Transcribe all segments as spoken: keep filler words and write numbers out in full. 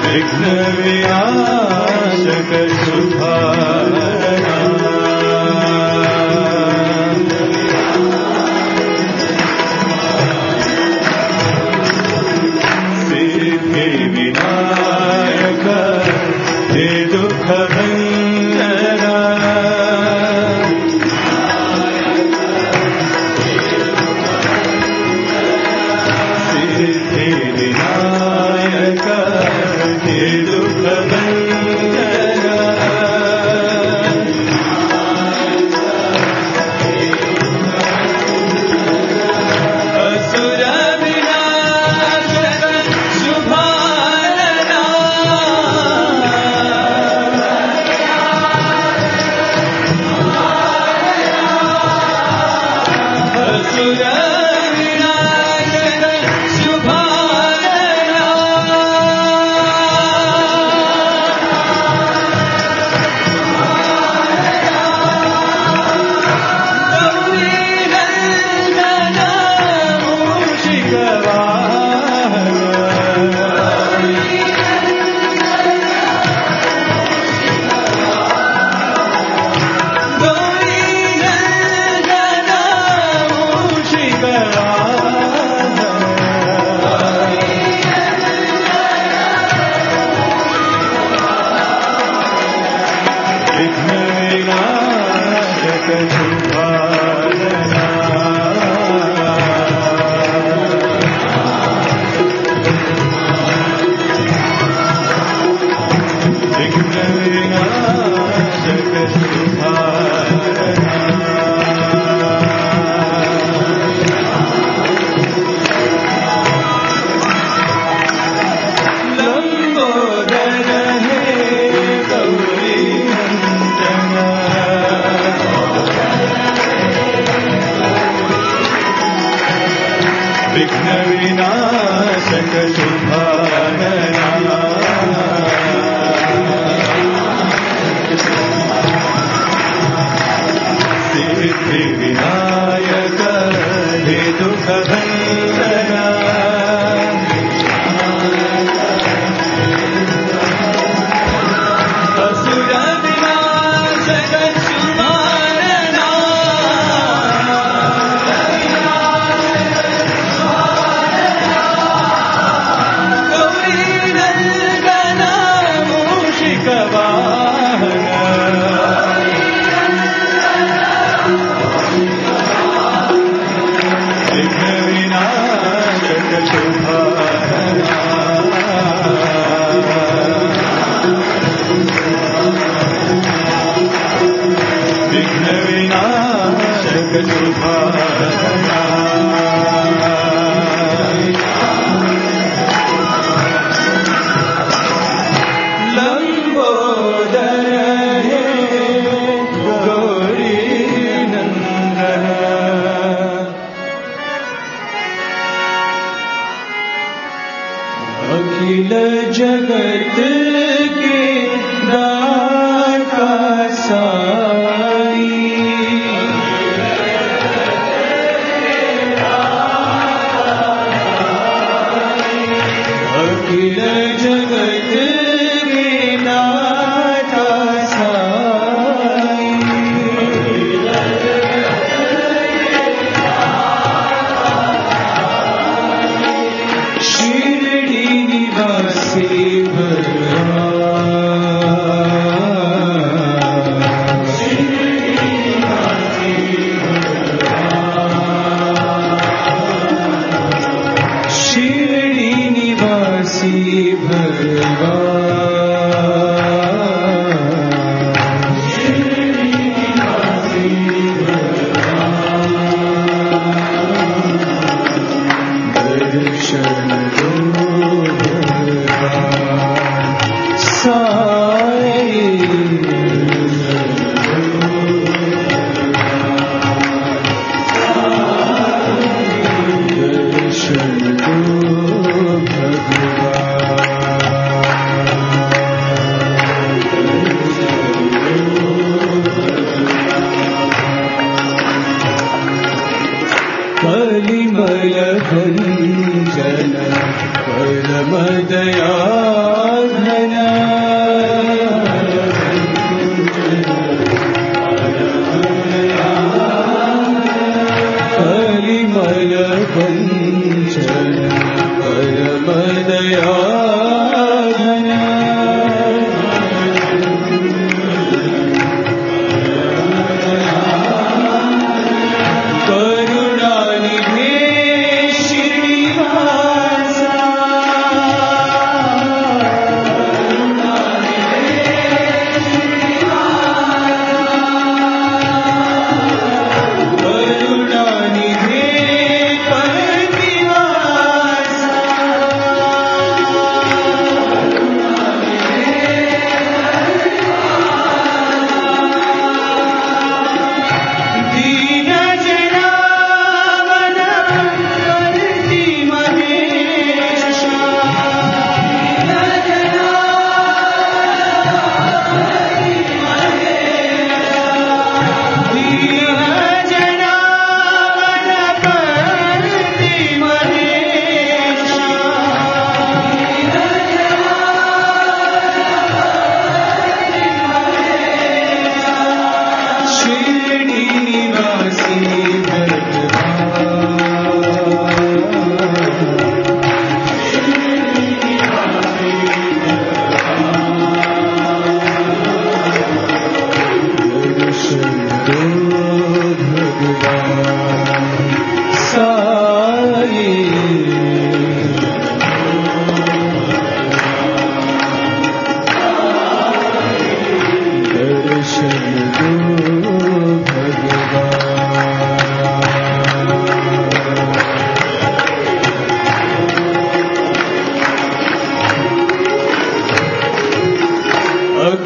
परिमल भंजन परम दयालु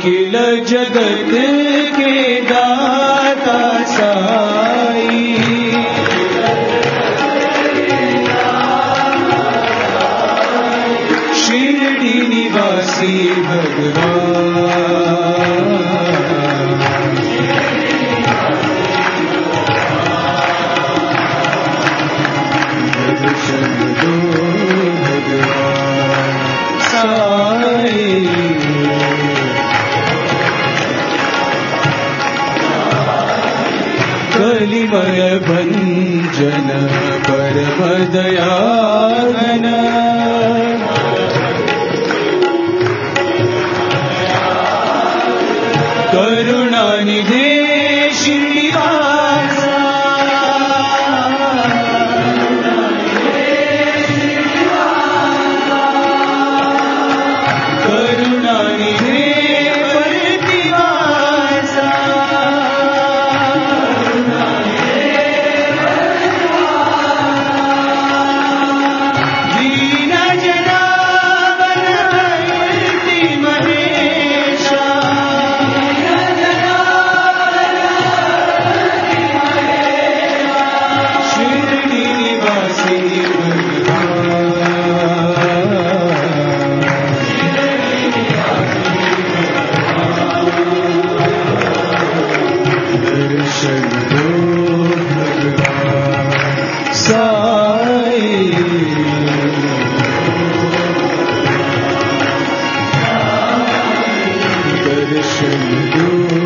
अखिल जगत के दाता साई, शिरडी निवासी भगवान, दर्शन दो भगवान साई। कलिमय भंजन परम दयाघन, करुणानिधे श्रीनिवासा, करुणानिधे प्रतिवासा, दीन जनार्दन हरति महेशा, शिरडी निवासी दर्शन दो भगवान साई। दर्शन दो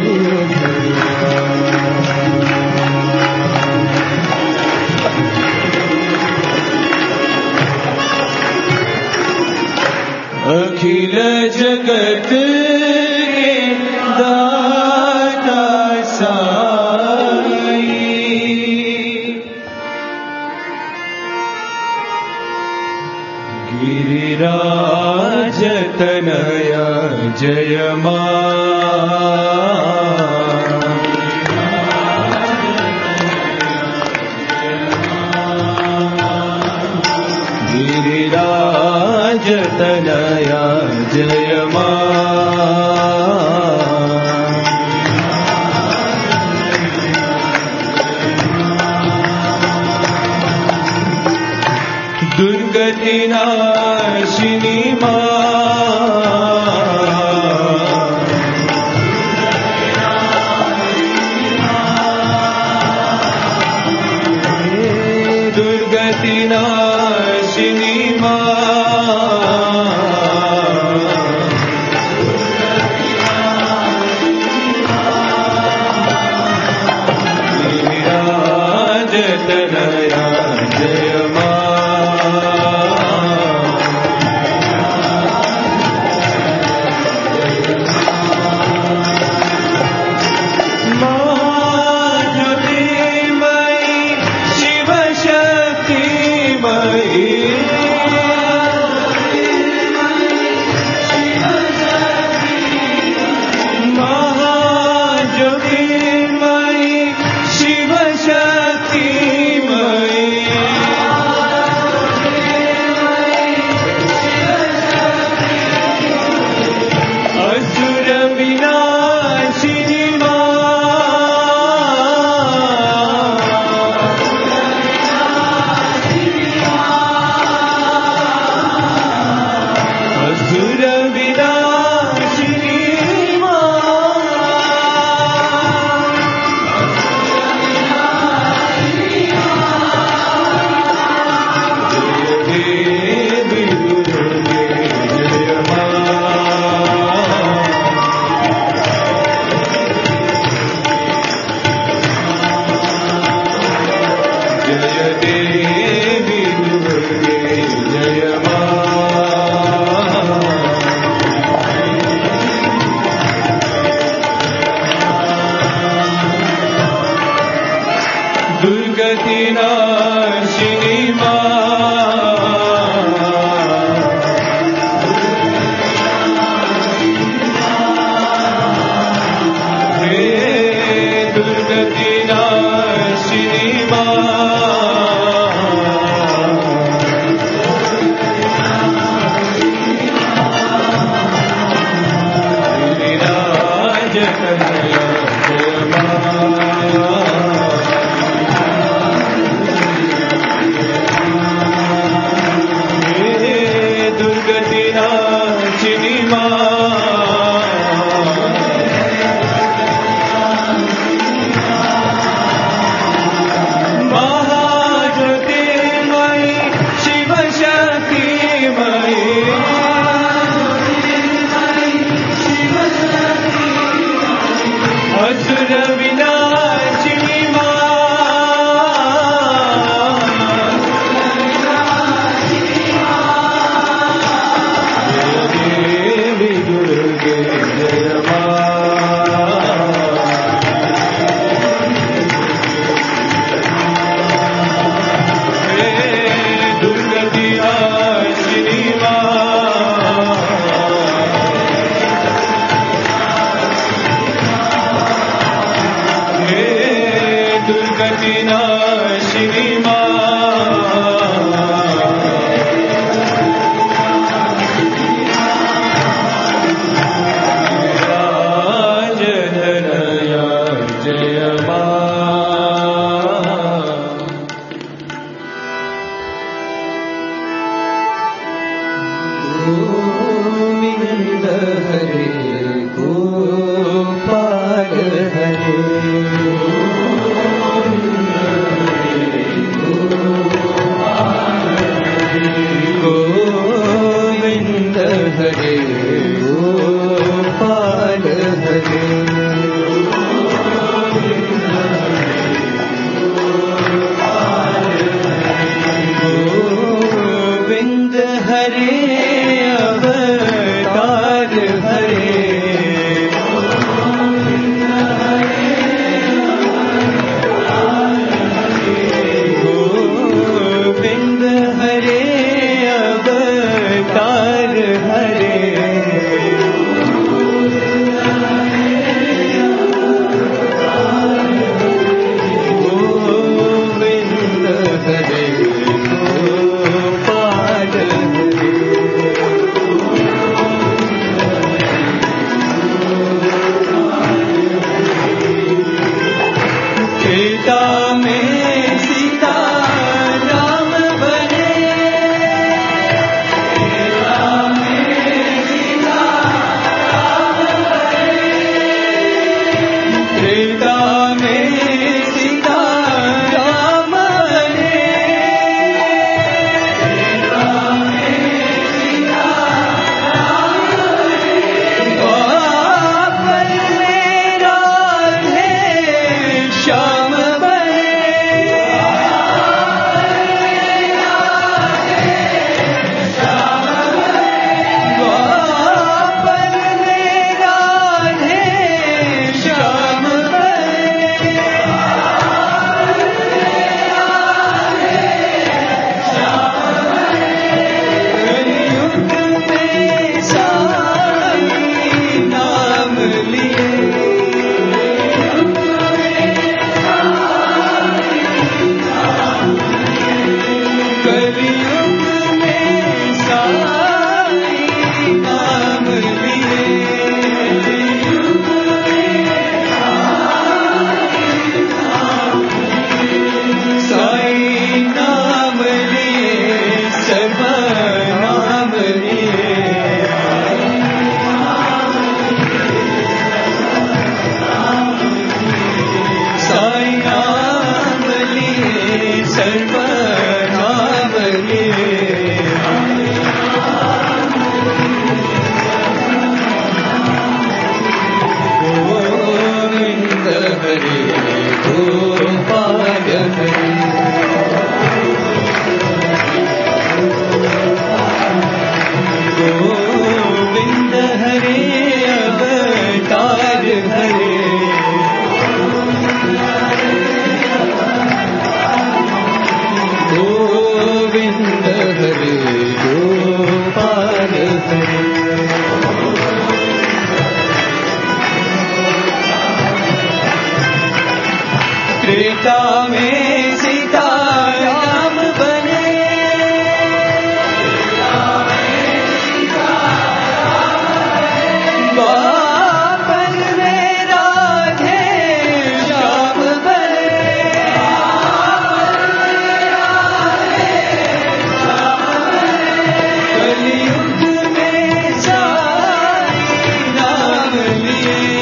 भगवान। अखिल जगत के दाता साई, गिरिराज तनया जय मां, गिरिराज तनया जय मां, दुर्गति नाशिनी दुर्गति नाशिनी गिरिराज तनया जय महाज्योतिर्मयी शिव शक्तिमयी, त्रेता में सीताराम बने, द्वापर में राधे श्याम बने, कलयुग में साई नाम लिए,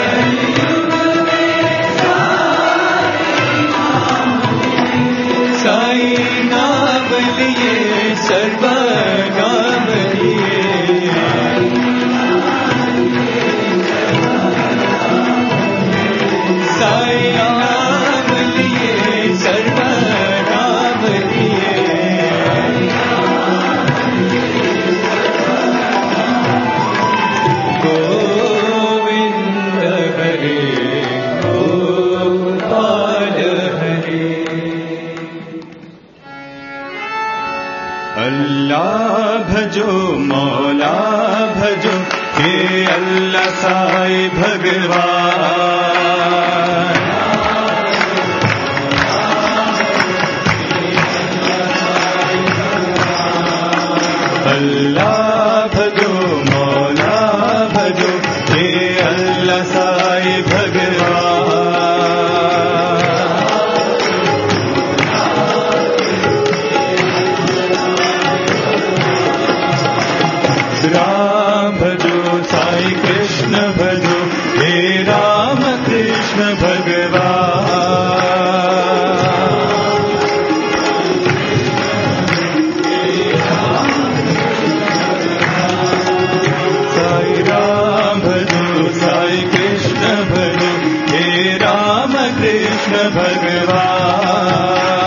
साई नाम लिए सर्व नाम लिए, साई नाम लिए सर्व नाम लिए, गोविंद हरे गोपाल हरे। अल्लाह भजो मौला भजो हे अल्लाह साई भगवान, अल्लाह भजो मौला भजो हे अल्लाह साई भगवान, राम भजो साई कृष्ण भजो हे राम कृष्ण भगवान, साई राम भजो साई कृष्ण भजो हे राम कृष्ण भगवान,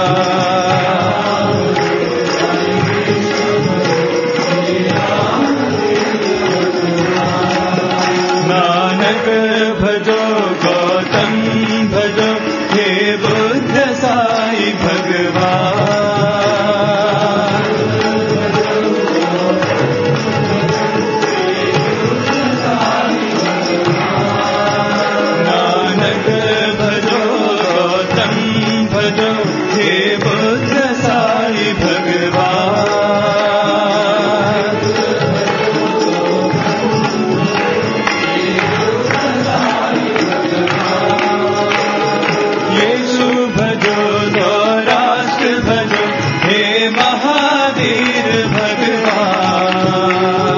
नानक भजो गौतम भजो हे बुद्ध साई भगवान, नानक भजो गौतम भजो हे बुद्ध साई भगवान, येशु भजो राष्ट्र भजो हे महावीर भगवान,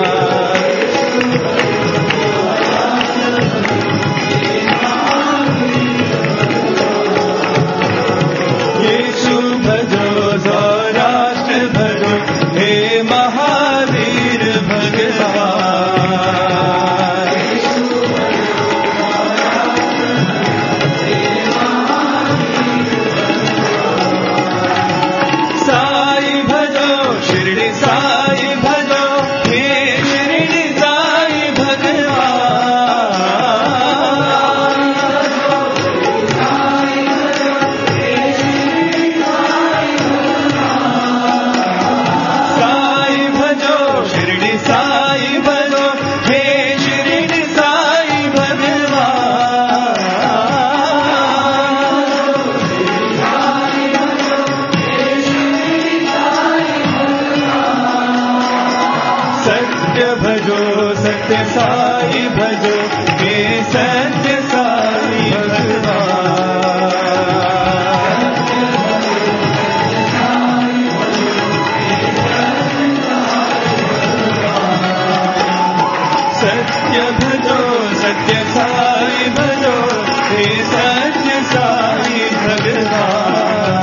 येशु भजो राष्ट्र भजो हे महावीर भगवान, साई भजो शिरडी साई भजो हे शिरडी साई भगवान, साई भजो शिरडी साई भजो हे शिरडी साई भगवान, सत्य भजो सत्य साई भजो हे सत्य साई भगवान, सत्य भजो सत्य साई भजो हे सत्य साई भगवान,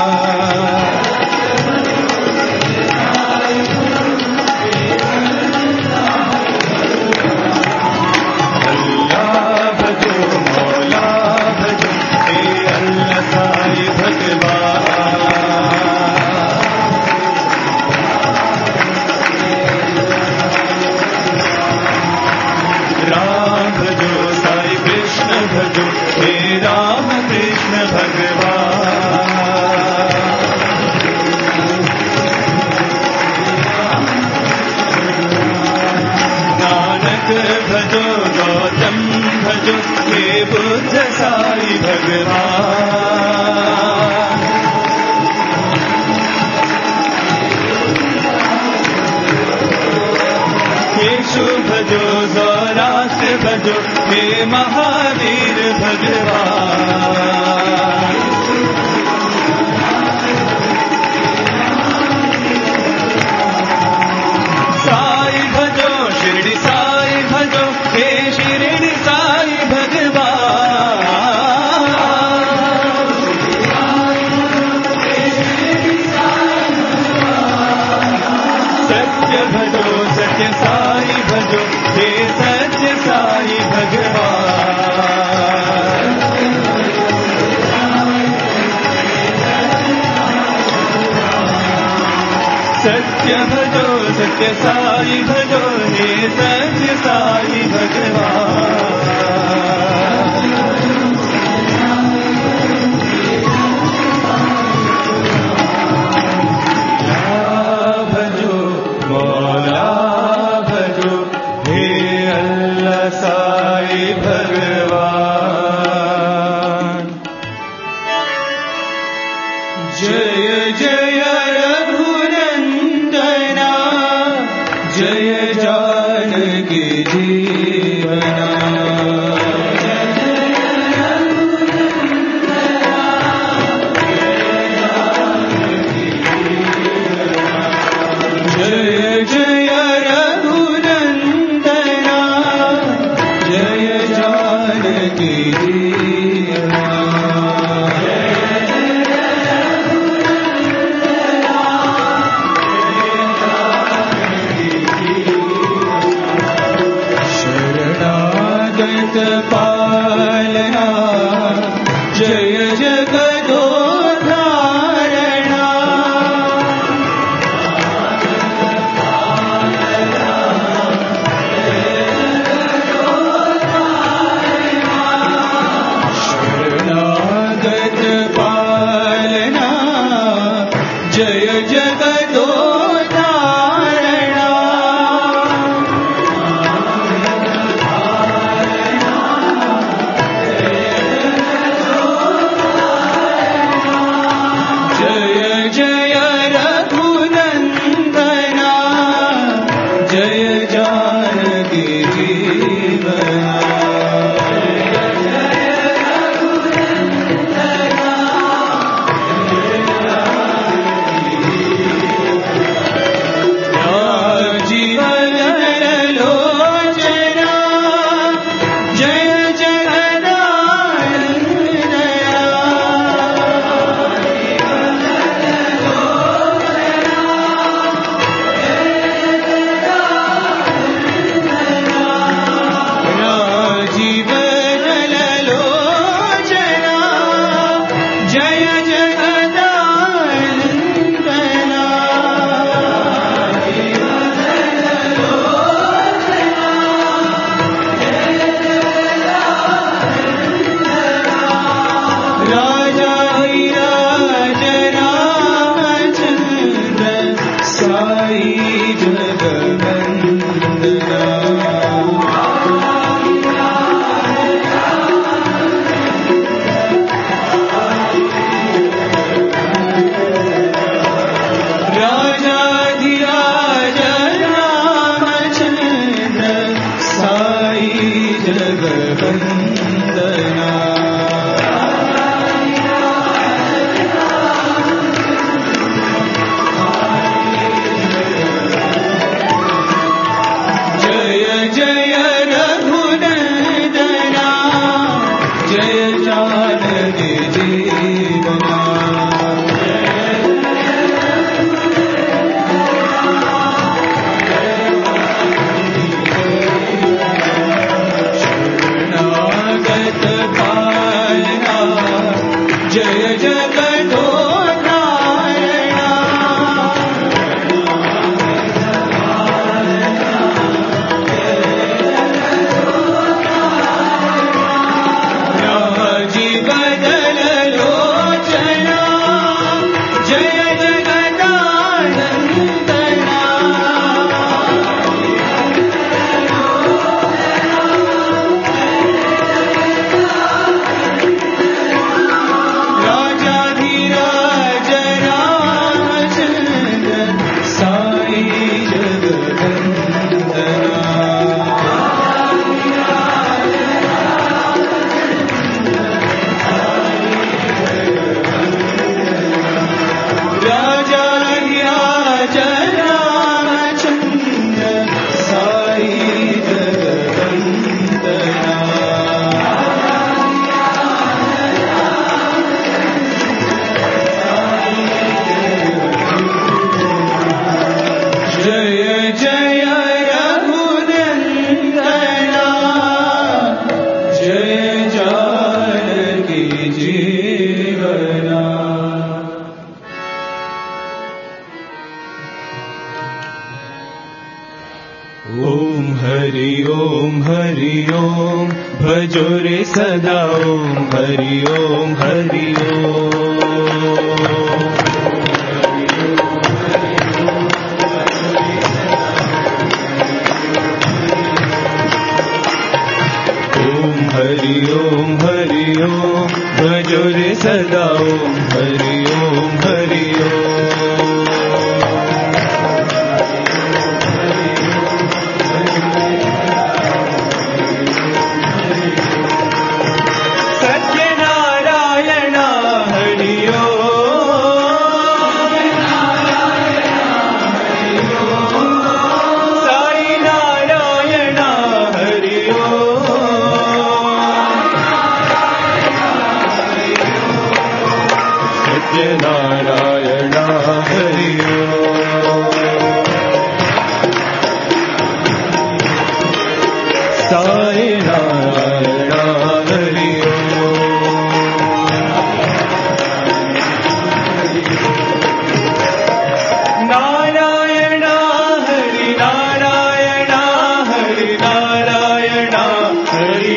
अल्लाह भजो मौला भजो हे अल्लाह साई भगवान, राम भजो साई कृष्ण भजो हे राम कृष्ण भगवान, नानक भजो गौतम भजो हे बुद्ध साई भगवान, हे महावीर भगवान। साई भजो शिरडी साई भजो, हे शिरडी साई भगवान। सत्य भजो सत्य साई भजो, हे सत्य साई भगवान। सत्य भजो सत्य साई भजो, हे सत्य साई भगवान। भजो मौला भजो, हे अल्लाह साई भगवान। जय जय रघुनंदना, जय जानकी जीवना। जय जय रघुनंदना, जय जानकी जीवना। शरणागत पालना, जय जगदोद्धारणा। शरणागत पालना, जय जगदोद्धारणा। जय जय रघुनंदना, जय जानकी जीवना। जीवन लोचना, जय जगदानंदया। जीवन लोचना, जय जगदानंदना। राजाधिराज रामचंद्र साई जगवंदना। राजाधिराज रामचंद्र साई जगवंदना। जय जय रघुनंदना, जय जानकी जीवना। शरणागत ओम हरि ओम भजो रे सदा ओम हरि ओम हरि ओम हरि ओम हरि ओम भजो रे सदा ओम हरि ओम हरि नारायण हरि साई नारायण हरि नारायण हरि नारायण हरि नारायण हरि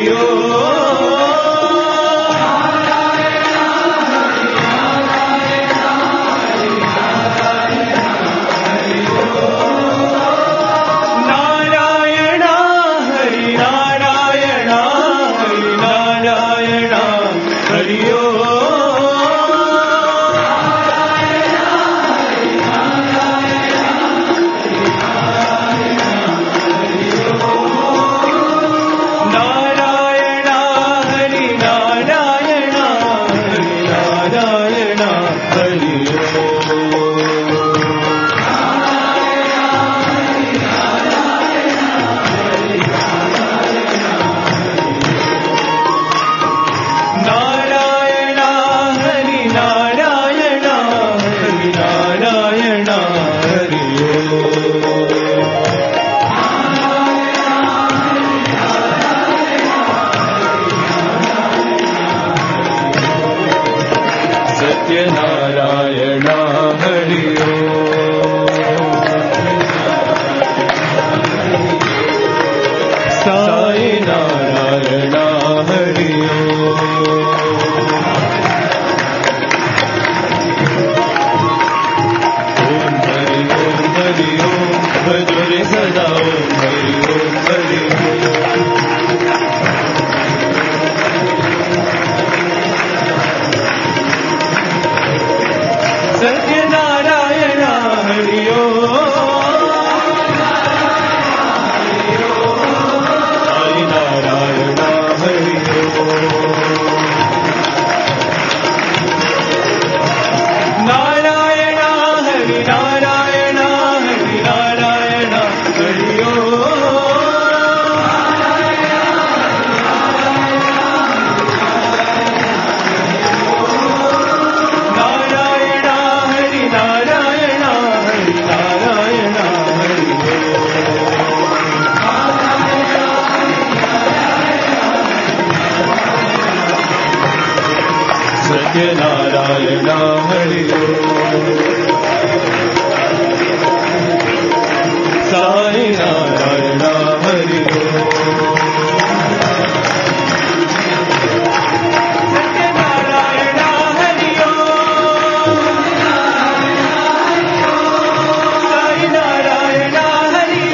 नारायण हरि साई नारायण हरि ओम हरि ओम हरि ओम भजो रे सदा ओम हरि ओम हरि सत्यनारायण हरि साई नारायण हरि नारायण हरि नारायण हरि नारायण हरि सत्यनारायण हरि साई नारायण हरि सत्यनारायण हरि साई नारायण हरि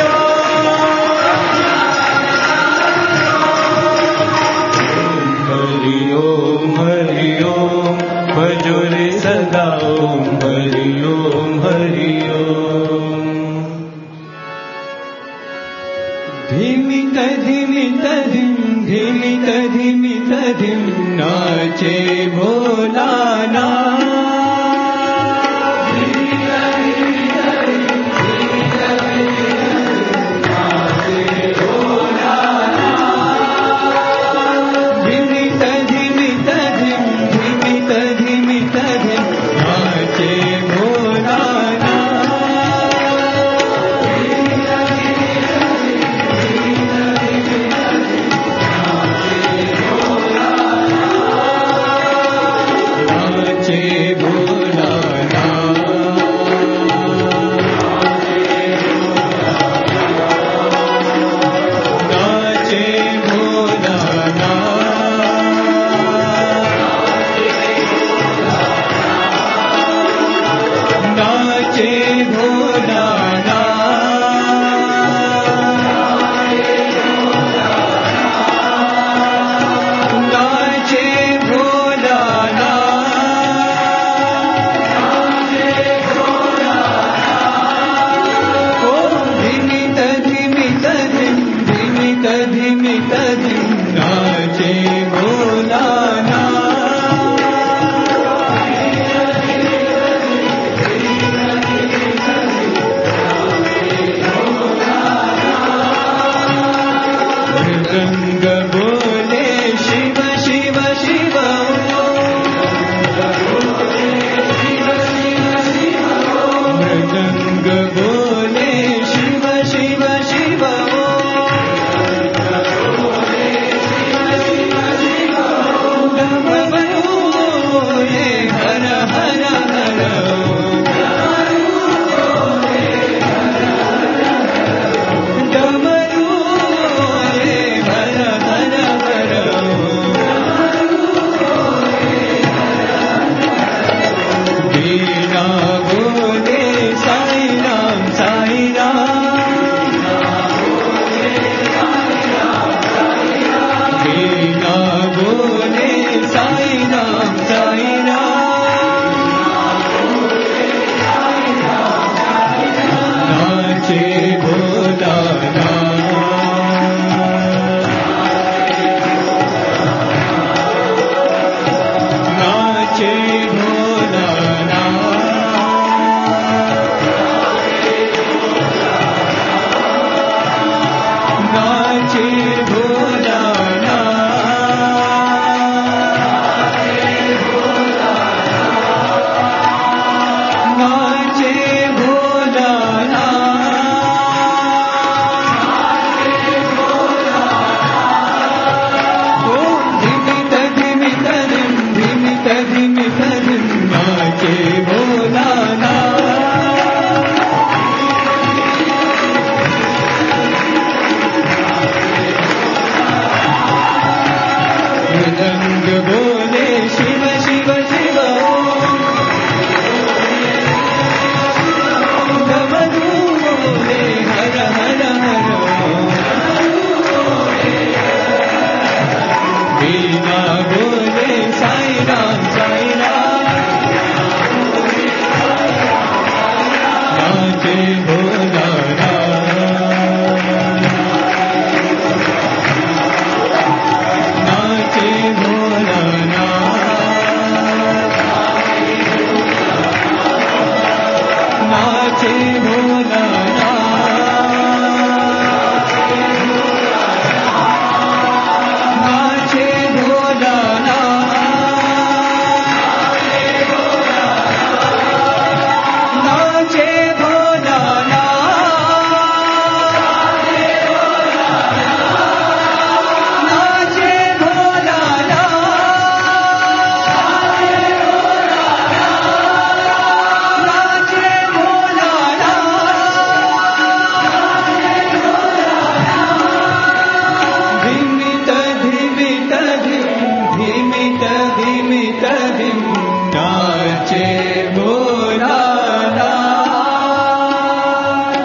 हरि ओम हरि ओम भजो रे सदा ओम हरि ओम हरि ओम धीमित धीमित धिम धीमित धीमित धिम नाचे भोलाना धिमित धिमित धिम नाचे भोलानाथ। मृदंग बोले शिव शिव शिव, मृदंग बोले शिव शिव शिव, डमरू बोले हर हर हर, डमरू बोले हर हर हर, वीणा बोले साई राम साई राम, वीणा बोले साई राम साई राम, नाचे भोलानाथ, नाचे भोलानाथ, नाचे भोलानाथ, नाचे भोलानाथ। ओ धिमित धिमित धिम धिमित धिमित धिम नाचे भोलानाथ। मृदंग बोले शिव शिव शिव, डमरू बोले हर हर हर, वीणा बोले साई राम साई राम, नाचे भोलानाथ, नाचे भोलानाथ, नाचे भोलानाथ, नाचे भोलानाथ, नाचे धिमित धिमित धिम धिमित धिमित धिम नाचे भोलानाथ।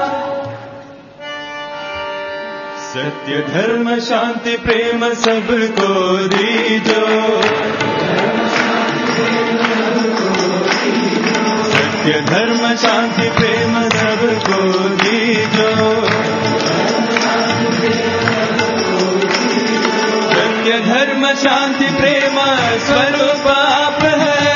सत्य धर्म शांति प्रेम सबको दीजो, सत्य धर्म शांति प्रेम सबको दीजो, सत्य धर्म शांति प्रेम स्वरूप आप है,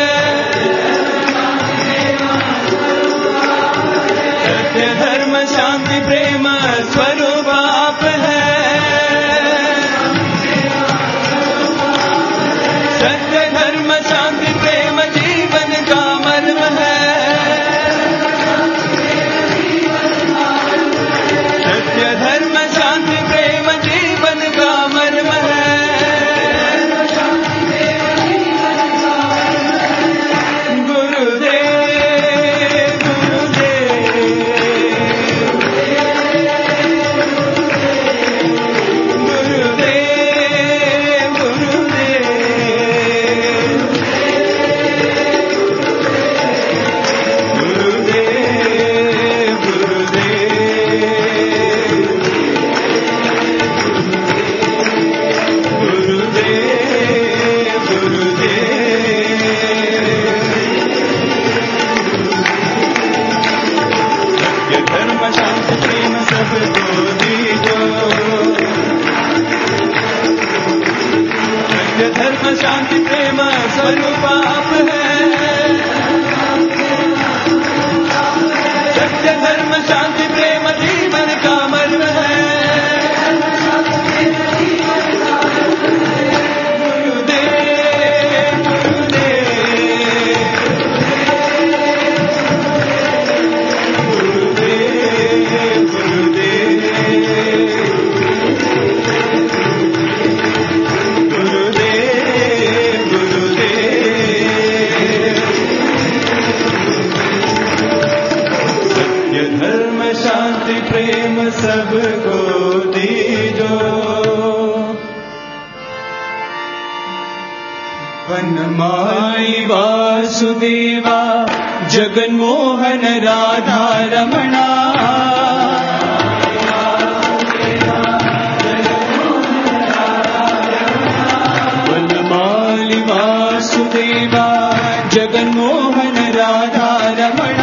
सत्य धर्म शांति प्रेम स्वरूप आप है, सत्य धर्म शांति प्रेम जीवन का मर्म है, सत्य धर्म शांति प्रेम जीवन का मर्म है। गुरुदेव गुरुदेव शांति प्रेम स्वरूप आप है। सत्य धर्म शांति प्रेम जीवन का मर्म है। सबको दीजो वनमाली वासुदेवा जगन्मोहन राधा रमणा। वनमाली वासुदेवा जगन्मोहन राधा रमणा।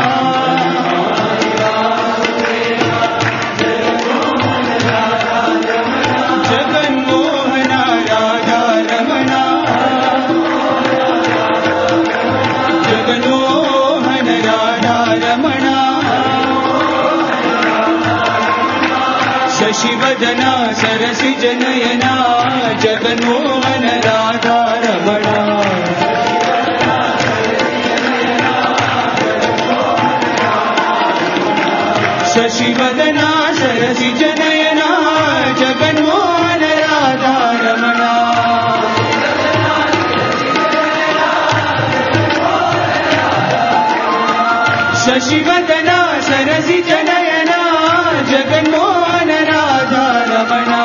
शशिवदना सरसिज नयना जगन्मोहन राधा रमणा। शशिवदना सरसिज नयना जगन्मोहन राधा रमणा। शशिवदना सरसिज नयना जगन्मोहन राधा रमणा।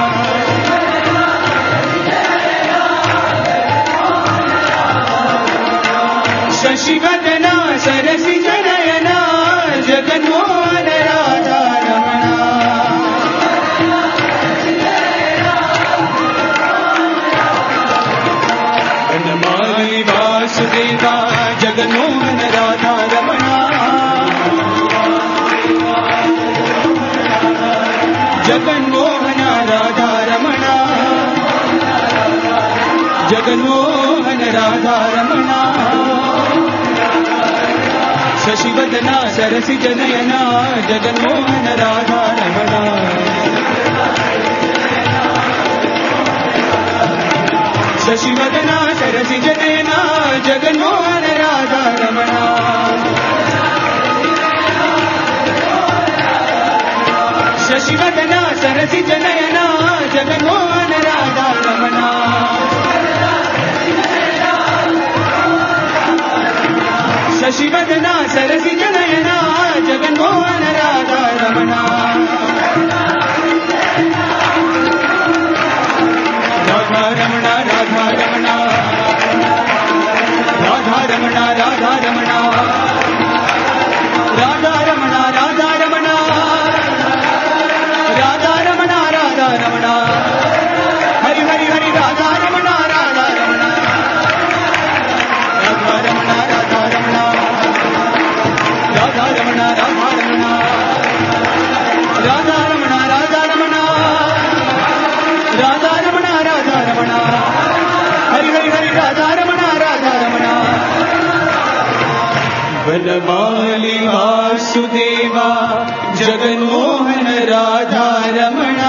शशिवदना सरसिज नयना जगन्मोहन राधा रमणा। वनमाली वासुदेवा जगन्मोहन राधा रमणा। जगन्मोहन राधा रमणा। जगन्मोहन राधा रमणा। शशिवदना सरसिज नयना जगन्मोहन राधा रमणा। शशिवदना सरसिज नयना जगन्मोहन राधा रमणा। शशिवदना सरसिज नयना जगन्मोहन राधा रमणा। शशिवदना सरसिज नयना जगन्मोहन राधा रमणा। राधा रमणा राधा रमणा राधा रमणा राधा रमणा राधा रमणा राधा रमणा राधा रमणा राधा रमणा हरि हरि हरि राधा रमणा राधा रमणा राधा रमणा राधा रमणा राधा रमणा राधा रमणा राधा रमणा राधा रमणा राधा रमणा राधा रमणा हरि हरि हरि राधा रमणा राधा रमणा। वनमाली वासुदेवा जगन्मोहन राधा रमणा।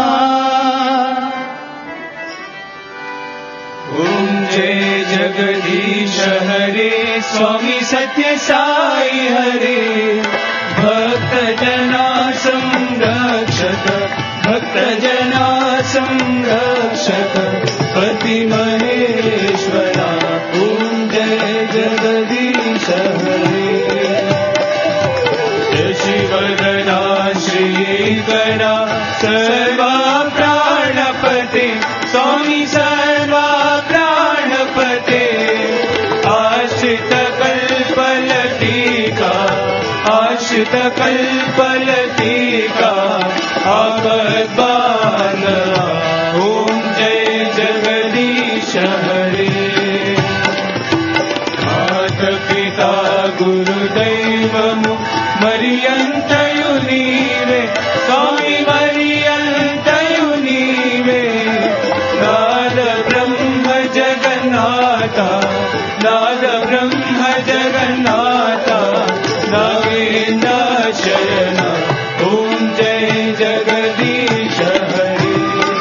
ओम जय जगदीश हरे स्वामी सत्य साई हरे। भक्त जना संरक्षक भक्त जना संरक्षक पति महेश्वरा। ओम जय जगदीश हरे। शशिवदना श्रीगणा सर्वा प्राणपते स्वामी सर्वा प्राणपते। आश्रित कल्पलतिका आश्रित कल्पलतिका आपद्बांधवा। ओम जय जगदीश हरे। माता पिता गुरुदैवमु मरियंतयु नीवे स्वामी मरियंतयु नीवे। नाद ब्रह्म ब्रह्म जगन्नाथ नागेन्द्र शरण ओम जय जगदीश हरे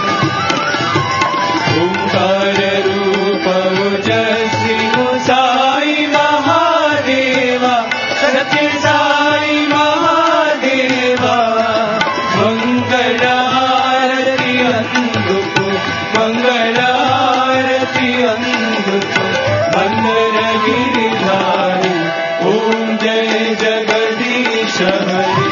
ओंकार रूप ओजस्वी साई महादेवा सत्य साई महादेवा मंगल आरती अंधुको मंगल आरती अंधुको मंदर गिरिधारी ओम जय जगदीश हरे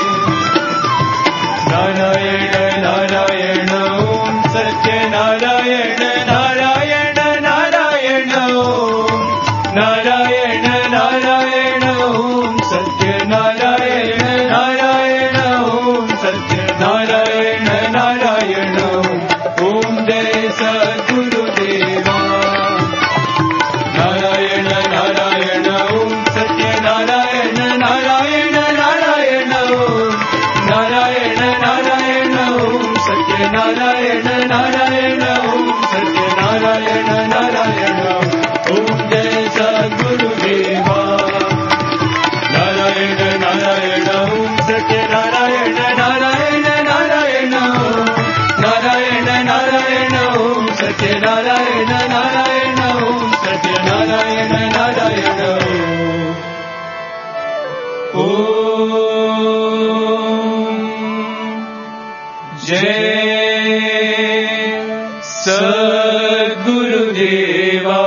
नारायण नारायण ओम सत्य नारायण नारायण नारायण ओम नारायण नारायण ओम सत्य नारायण नारायण ओम सत्य नारायण नारायण ओम जय सद्गुरुदेवा नारायण नारायण ओम सत्य नारायण नारायण नारायण ओम नारायण नारायण ओम सत्य नारायण नारायण ओम सत्य नारायण नारायण ओम जय सद्गुरुदेवा नारायण नारायण ओम सत्य नारायण नारायण नारायण ओम नारायण नारायण ओम सत्य नारायण नारायण ओम सत्य नारायण नारायण ओम जय सद्गुरुदेवा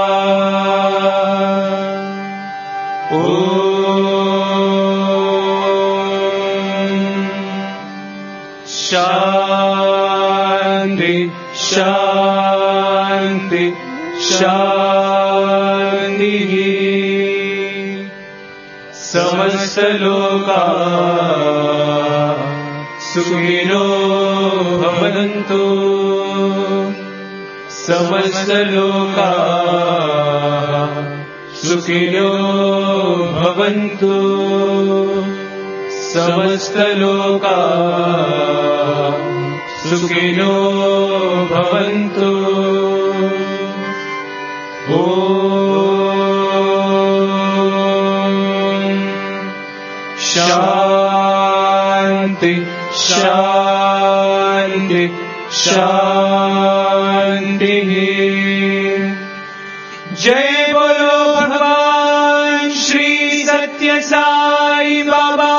शांति शांति शांति समस्त लोका सुखिनो भवन्तु समस्त लोका सुखिनो भवन्तु समस्त लोका सुखिनो भवन्तु ओम शांति शांति शांति जय बोलो भगवान श्री सत्य साई बाबा